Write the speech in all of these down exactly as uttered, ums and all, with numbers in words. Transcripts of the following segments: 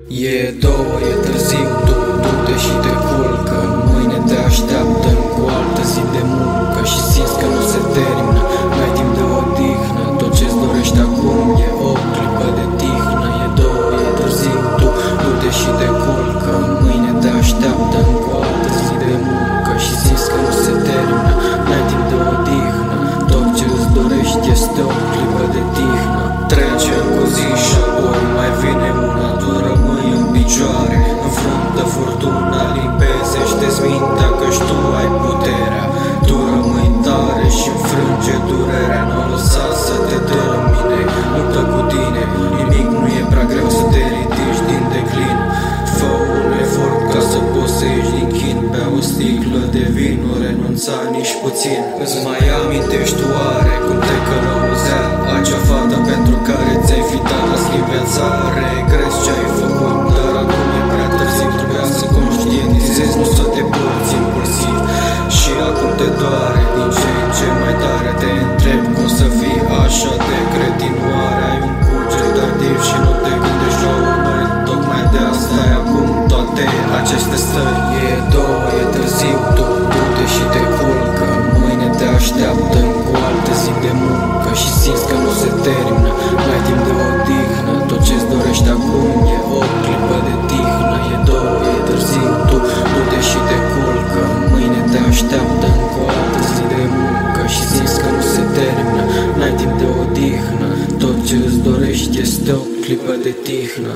E două, e târziu, tu du-te și te culcă. Mâine te așteaptă cu o altă zi de muncă și simți că nu se termină, n-ai timp de odihnă. Tot ce-ți dorești acum e o clipă de tihnă. E două, e târziu, tu du-te și te culcă. Mâine te așteaptă cu o altă zi de muncă și simți că nu se termină, n-ai timp de odihnă. Tot ce-ți dorești este o clipă de tihnă. Trece cu zi și apoi mai vine una, tu rămâi în picioare. Înfruntă furtuna, limpezește-ți mintea că-și tu ai puterea. Tu rămâi tare și înfrânge durerea. Nu o lăsa să te dărâmine, luptă cu tine. Nimic nu e prea greu să te ridici din declin. Fă un efort ca să poți să ieși din chin. Bea o sticlă de vin, nu renunța nici puțin. Îți mai amintești oare cum te călăuzea acea fată pentru care ți-ai fi dat la schiveața? Regrezi ce ai făcut, dar acum e prea târziu. Trebuia să conștientizezi, nu să te porți impulsiv. Și acum te doare din ce în ce mai tare. Te întreb cum să fii așa de cretin. Oare ai un cuget tardiv și nu te gândești la urmări? Tocmai de asta ai acum toate aceste stări. E două, e târziu, tu du-te și te culcă. Mâine te așteaptă cu o altă zi de muncă și simți că nu se termină, n-ai timp de odihnă. Tot ce-ți dorești acum e o clipă de tihnă. E două, e târziu, tu du-te și te culcă. Mâine te așteaptă cu o altă zi de muncă și simți că nu se termină, n-ai timp de odihnă. Tot ce-ți dorești este o clipă de tihnă.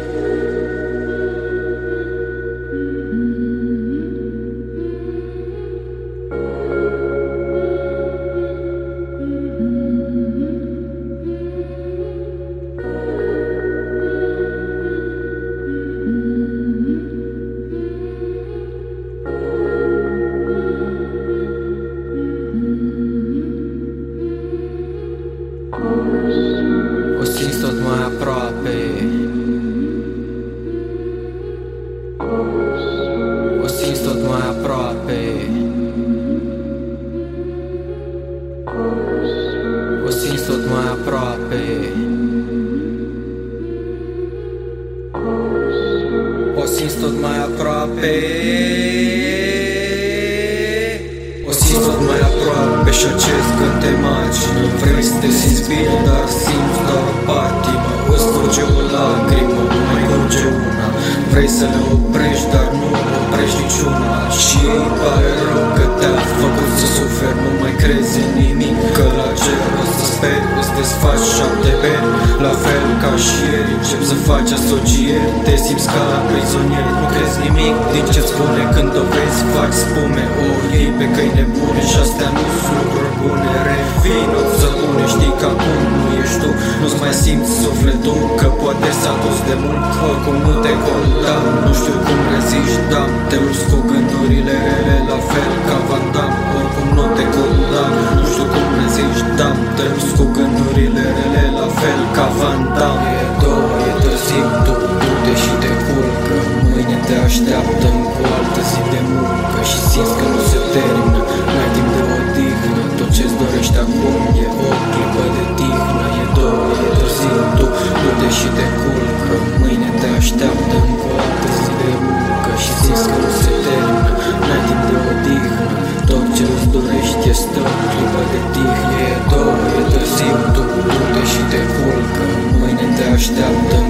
O simți tot mai aproape. O simți tot mai aproape. O simți tot mai aproape. O simți tot mai aproape. O simți tot mai aproape și acest când te imagină. Vrei să te simți bine, dar simți doar o patimă. Îți curge o lacrimă, nu mai curge una. Vrei să le oprești, dar nu oprești niciuna. Și îi pare rău că te-a făcut să suferi. Nu mai crezi în nimic, că la cer o să speri. Îți desfaci șapte beri, la fel ca și ieri. Începi să faci asocieri, te simți ca prizonier. Nu crezi nimic din ce-ți spune când o vezi. Faci spume, o iei pe căi nebune și astea nu sunt lucruri bune. Revin, o să bune, știi că acum nu ești tu. Nu-ți mai simți sufletul, că poate s-a dus de mult. Oricum nu te condamn, nu știu cum reziști, da. Te urci cu gândurile rele, la fel ca Van Damme. Oricum nu te condamn, nu știu cum reziști, da. Te urci cu gândurile rele, la fel ca Van Damme. E două, e târziu, tu du-te și te culcă. Mâine te așteaptă cu o altă zi de muncă și simți că nu se termină, n-ai timp de odihnă. Tot ce-ți dorești acum e o clipă de tihnă. E două, e târziu, tu du-te și te culcă. Mâine te așteaptă cu o altă zi de muncă și simți că nu se termină, n-ai timp de odihnă. Tot ce-ți dorești este o clipă de tihnă. E două, e târziu, tu du-te și te culcă. Mâine te așteaptă